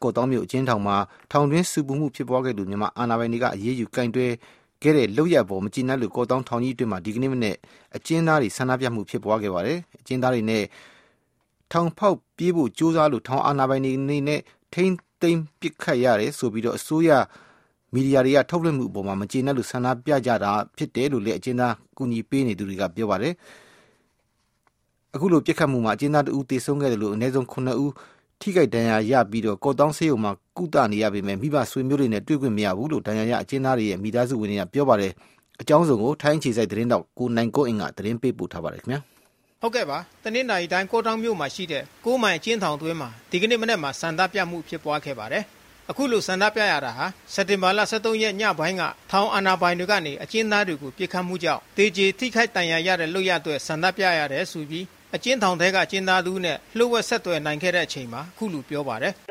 ကော့သောင်းမြို့အကျဉ်းထောင်မှာထောင်တွင်းဆူပူမှုဖြစ်ပွားခဲ့သူမြန်မာအာဏာပိုင်တွေကအရေးယူကင်တွယ်ခဲ့တဲ့လုပ်ရပ်ပေါ်မကျေနပ်လို့ကော့သောင်းထောင်ကြီးအတွင်းမှာဒီကနေ့မနေ့အကျဉ်းသားတွေဆန္ဒပြမှုဖြစ်ပွားခဲ့ပါတယ်။အကျဉ်းသားတွေနဲ့ထောင်ဖောက်ပြေးဖို့ကြိုးစားလို့ထောင်အာဏာပိုင်တွေအနေနဲ့ထိန်းသိမ်းပစ်ခတ်ရတယ်ဆိုပြီးအစိုးရမီဒီယာတွေကထုတ်လွှင့်မှုအပေါ်မှာမကျေနပ်လို့ဆန္ဒပြကြတာဖြစ်တယ်လို့လည်းအကျဉ်းသားကူညီပေးနေသူတွေကပြောပါတယ်။အခုလိုပြစ်ခတ်မှုမှာအကျဉ်းသားတဦးသေဆုံးခဲ့တယ်လို့အနည်းဆုံး9ဦးထိခိုက်ဒဏ်ရာရပြီးကော့သောင်းဆေးရုံမှာကုသနေရပေမဲ့မိဘဆွေမျိုးတွေနဲ့တွေ့ခွင့်မရဘူးလို့ဒဏ်ရာရအကျဉ်းသားတွေရဲ့မိသားစုဝင်တွေကပြောပါတယ်။အကြောင်းစုံကိုထိုင်းခြေစိုက်သတင်းတောက်ကိုနိုင်ကိုအင်ကသတင်းပေးပို့ထားပါတယ်ခင်ဗျာ။ဟုတ်ကဲ့ပါ။တနင်္လာရီတိုင်းကော့သောင်းမြို့မှာရှိတဲ့9မိုင်အကျဉ်းထောင်တွင်းမှာဒီကနေ့မနေ့မှာဆန္ဒပြမှုဖြစ်ပွားခဲ့ပါတယ်။အခုလိုဆန္ဒပြရတာဟာစက်တင်ဘာလ23ရက်ညပိုင်းကထောင်အာဏာပိုင်တွေကနေအကျဉ်းသားတွေကိုပြစ်ခတ်မှုကြောင့်တေကျေထိခိုက်ဒဏ်ရာရတဲ့လုပ်ရအတွက်ဆန္ဒပြရတယ်ဆိုပြီးအကျဉ်းထောင်ထဲကအကျဉ်းသားသူနဲ့လှုပ်ဝက်ဆက်သွယ်နိုင်ခဲ့တဲ့အချိန်မှာအခုလိုပြောပါတယ်။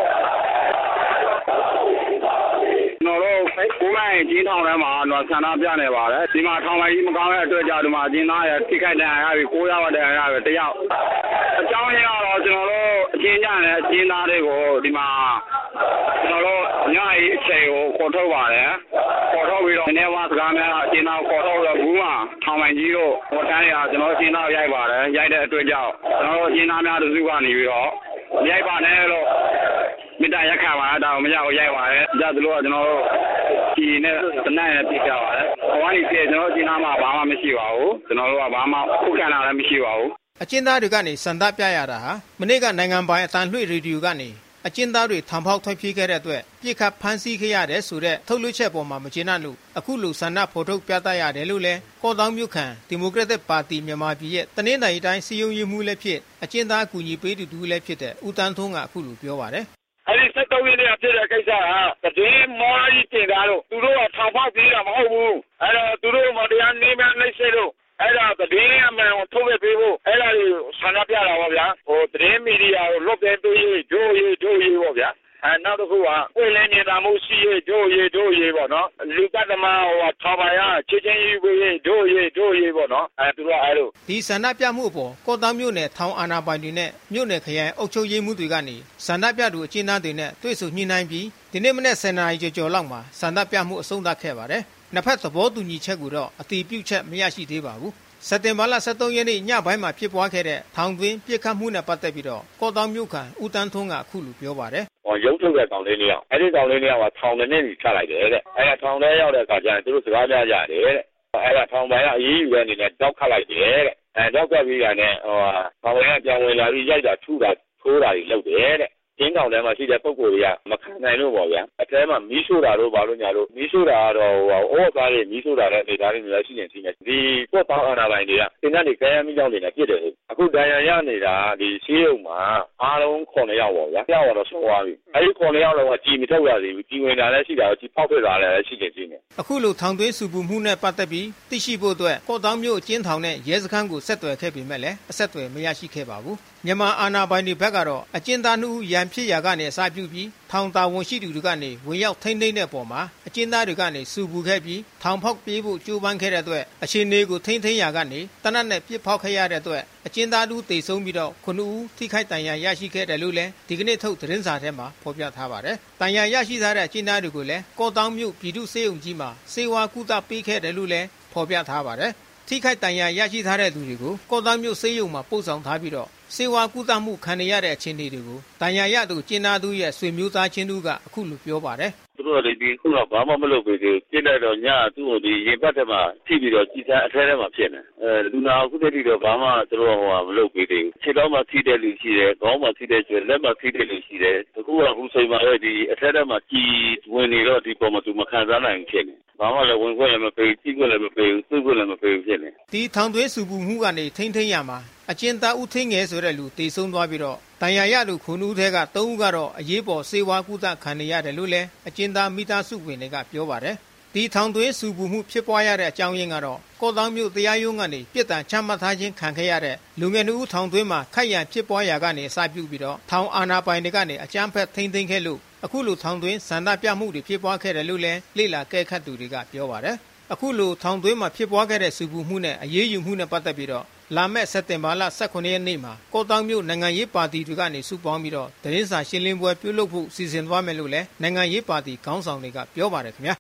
ကျွန်တော်တို့ကိုမိုင်းကျင်းထောင်ထဲမှာတော့ဆန္ဒပြနေပါတယ်။ဒီမှာထောင်လိုက်ကြီးမကောင်းတဲ့အတွက်ကြောင့်ဒီမှာအကျဉ်းသားရဲ့ထိခိုက်ဒဏ်ရာရပြီး9ရောက်တဲ့ဒဏ်ရာရပဲတယောက်အကြောင်းရင်းကတော့ကျွန်တော်တို့အကျဉ်းကျတဲ့အကျဉ်းသားတွေကိုဒီမှာကျွန်တော်တို့ညအိအချိန်ကိုခေါ်ထုတ်ပါတယ်။ခေါ်ထုတ်ပြီးတော့နေဝါစကားများအကျဉ်းသားကိုခေါ်ထုတ်တော့ဘူးမှာထောင်လိုက်ကြီးတို့ဟိုတန်းရကျွန်တော်အကျဉ်းသားရိုက်ပါတယ်။ရိုက်တဲ့အတွက်ကြောင့်ကျွန်တော်တို့အကျဉ်းသားများတစုကနေပြီးတော့ရိုက်ပါနဲ့လို့မိသားရက်ခါပါတော့မရဘူးရိုက်ပါတယ်။ဒါတို့ကကျွန်တော်တို့ဒီနဲ့တနက်နဲ့ပြကြပါတယ်။ဟိုကနေပြကျွန်တော်အကျဉ်းသားမှာဘာမှမရှိပါဘူး။ကျွန်တော်တို့ကဘာမှခုခံတာလည်းမရှိပါဘူး။အကျဉ်းသားတွေကနေစံတပ်ပြရတာဟာမနေ့ကနိုင်ငံပိုင်အတန်လွှင့်ရေဒီယိုကနေအကျဉ်းသားတွေထောင်ဖောက်ထွက်ပြေးခဲ့တဲ့အတွက်ပြစ်ခတ်ဖမ်းဆီးခဲ့ရတယ်ဆိုတဲ့ထုတ်လွှင့်ချက်ပေါ်မှာမကျေနပ်လို့အခုလိုဆန္ဒဖော်ထုတ်ပြသရတယ်လို့လဲကော့သောင်းမြို့ခံဒီမိုကရက်တစ်ပါတီမြန်မာပြည်ရဲ့တနင်္သာရီတိုင်းစီယုံရေးမှုလည်းဖြစ်အကျဉ်းသားကူညီပေးသူတူလည်းဖြစ်တဲ့ဦးတန်းထွန်းကအခုလိုပြောပါတယ်အဲဒီ73ရက်နေ့ဖြစ်တဲ့ကိစ္စကတည်င်းမော်ရီတင်တာတော့သူတို့ကထောင်ဖောက်ပြေးတာမဟုတ်ဘူးအဲတော့သူတို့မတရားနေမနှိမ့်စေလို့အဲ့ဒါသတင်းအမှန်ကိုထုတ်ပြပေးဖို့အဲ့ဒါကိုဆန္ဒပြတာပါဗျာဟိုသတင်းမီဒီယာကိုလွတ်တဲ့တွေးဂျိုးရေးပေါ့ဗျာနောက်တစ်ခုကပွင့်လင်းနေတာမှုရှိရေးဂျိုးရေးပေါ့နော်လူကသမားဟိုထောင်ပါရချင်းရေးပေးရေးဂျိုးရေးပေါ့နော်သူတို့အဲ့လိုဒီဆန္ဒပြမှုအပေါ်ကော့သောင်းမြို့နယ်ထောင်အာဏာပိုင်တွေနဲ့မြို့နယ်ခရိုင်အုပ်ချုပ်ရေးမှုတွေကနေဆန္ဒပြသူအကျဉ်းသားတွေနဲ့တွေ့ဆုံညှိနှိုင်းပြီးဒီနေ့မနေ့10နာရီကျော်လောက်မှာဆန္ဒပြမှုအဆုံးသတ်ခဲ့ပါတယ်နှစ်ဖက်သဘောတူညီချက်ကိုတော့အတည်ပြုချက်မရရှိသေးပါဘူးစက်တင်ဘာလ23ရက်နေ့ညပိုင်းမှာဖြစ်ပွားခဲ့တဲ့ထောင်တွင်းပြစ်ခတ်မှုနဲ့ပတ်သက်ပြီးတော့ကော့သောင်းမြို့ခံဦးတန်းထွန်းကအခုလိုပြောပါတယ်ရုပ်ထုတ်တဲ့ကောင်လေးတွေကအဲ့ဒီကောင်လေးတွေကထောင်နဲ့နေချလိုက်တယ်တဲ့အဲ့ဒါထောင်ထဲရောက်တဲ့အခါကျရင်သူတို့စကားများကြတယ်တဲ့အဲ့ဒါထောင်ပိုင်းကအရေးယူတဲ့အနေနဲ့တောက်ခတ်လိုက်တယ်တဲ့တောက်ကပ်ပြီးတာနဲ့ထောင်ပိုင်းကပြန်ဝင်လာပြီးရိုက်တာထူတာထိုးတာတွေလုပ်တယ်တဲ့ကျင်းကောင်ထဲမှာရှိတဲ့ပုံကိုယ်တွေကမခံနိုင်လို့ပေါ့ဗျာအထဲမှာမီးရှို့တာတို့ဘာလို့ညာလို့မီးရှို့တာကတော့ဩကားတွေမီးရှို့တာတဲ့အနေသားတွေလည်းရှိနေသေးတယ်ဒီပို့ပေါင်းအာဏာပိုင်တွေကသင်္ကန်းတွေခဲယမ်းမီးကြောင်တွေနဲ့ပြစ်တယ်အခုဒဏ်ရာရနေတာဒီရှိရုံမှာအားလုံး9ယောက်ပေါ့ဗျာယောက်တော့ဆုံးသွားပြီအဲဒီ9ယောက်လုံးကကြည်မထုတ်ရသေးဘူးကြည်ဝင်တာလည်းရှိတာကြည်ဖောက်ထွက်တာလည်းရှိနေသေးတယ်အခုလိုထောင်သွင်းစုပူမှုနဲ့ပတ်သက်ပြီးသိရှိဖို့အတွက်ကော့သောင်းမြို့အကျဉ်းထောင်နဲ့ရဲစခန်းကိုဆက်သွယ်ခဲ့ပေမဲ့လည်းအဆက်အသွယ်မရရှိခဲ့ပါဘူးမြန်မာအာဏာပိုင်တွေဘက်ကတော့အကျဉ်းသားနှုတ်ရန်ဖြစ်ရာကနေအစပြုပြီးထောင်တာဝန်ရှိသူတွေကနေဝင်ရောက်ထိန်းသိမ်းတဲ့ပုံမှာအကျဉ်းသားတွေကနေစုပူခဲ့ပြီးထောင်ဖောက်ပြေးဖို့ကြိုးပမ်းခဲ့တဲ့အတွက်အခြေအနေကိုထိန်းရာကနေတနတ်နဲ့ပြစ်ဖောက်ခဲ့ရတဲ့အတွက်အကျဉ်းသားတို့တေဆုံးပြီးတော့9ဦးထိခိုက်ဒဏ်ရာရရှိခဲ့တယ်လို့လည်းဒီကနေ့ထုတ်သတင်းစာထဲမှာဖော်ပြထားပါတယ်။ဒဏ်ရာရရှိထားတဲ့အကျဉ်းသားတွေကိုလည်းကော့သောင်းမြို့ပြည်သူ့ဆေးရုံကြီးမှာဆေးဝါးကုသပေးခဲ့တယ်လို့လည်းဖော်ပြထားပါတယ်။ထိခိုက်ဒဏ်ရာရရှိထားတဲ့သူတွေကိုကော့သောင်းမြို့ဆေးရုံမှာပို့ဆောင်ထားပြီးတော့စေဝါကုသမှုခံရတဲ့အခြေအနေတွေကိုဒဏ်ရာရသူကျင်းသားသူရဲ့ဆွေမျိုးသားချင်းတို့ကအခုလိုပြောပါတယ်သူတို့ကဒီခုတော့ဘာမှမလုပ်ဘူးပြစ်လိုက်တော့ညသူ့ကိုဒီရင်ပတ်ထဲမှာထိပြီးတော့ကြည်စမ်းအထဲထဲမှာဖြစ်နေလူနာအခုတည်းတော့ဘာမှသူတို့မလုပ်ပေးသေးဘူးခြေတော်မှာထိတဲ့လူရှိတယ်ခေါင်းမှာထိတဲ့ကျွဲလက်မှာထိတဲ့လူရှိတယ်အခုကအခုချိန်မှာဒီအထဲထဲမှာကြည်ဝင်နေတော့ဒီပေါ်မှာသူမခံစားနိုင်ဖြစ်နေဘာမှလည်းဝင်ခွင့်လည်းမပေးကြည့်ခွင့်လည်းမပေးဘူးသိခွင့်လည်းမပေးဘူးဖြစ်နေဒီထောင်သွင်းစုပူမှုကနေထိန်းရမှာအကျဉ်းသားဦးထင်းငယ်ဆိုတဲ့လူတေဆုံးသွားပြီးတော့ဒဏ်ရာရသူ9ဦးထဲက3ဦးကတော့အရေးပေါ်စေဝါကုသခံနေရတယ်လို့လည်းအကျဉ်းသားမိသားစုဝင်တွေကပြောပါတယ်ဒီထောင်သွင်းစုပူမှုဖြစ်ပွားရတဲ့အကြောင်းရင်းကတော့ကော့သောင်းမြို့တရားရုံးကနေပြစ်ဒဏ်ချမှတ်ထားခြင်းခံခဲ့ရတဲ့လူငယ်2ဦးထောင်သွင်းမှာခိုက်ရန်ဖြစ်ပွားရာကနေအစပြုပြီးတော့ထောင်အာဏာပိုင်တွေကနေအကြမ်းဖက်ထိန်းသိမ်းခဲ့လို့အခုလိုထောင်သွင်းစန္ဒပြမှုတွေဖြစ်ပွားခဲ့တယ်လို့လည်းလေ့လာကဲခတ်သူတွေကပြောပါတယ်အခုလိုထောင်သွင်းမှာဖြစ်ပွားခဲ့တဲ့စုပူမှုနဲ့အရေးယူမှုနဲ့ပတ်သက်ပြီးတော့လာမယ့်စက်တင်ဘာလ18ရက်နေ့မှာကော့တောင်မြို့နိုင်ငံရေးပါတီတွေကနေစုပေါင်းပြီးတော့သတင်းစာရှင်းလင်းပွဲပြုလုပ်ဖို့စီစဉ်သွားမယ်လို့လည်းနိုင်ငံရေးပါတီခေါင်းဆောင်တွေကပြောပါတယ်ခင်ဗျာ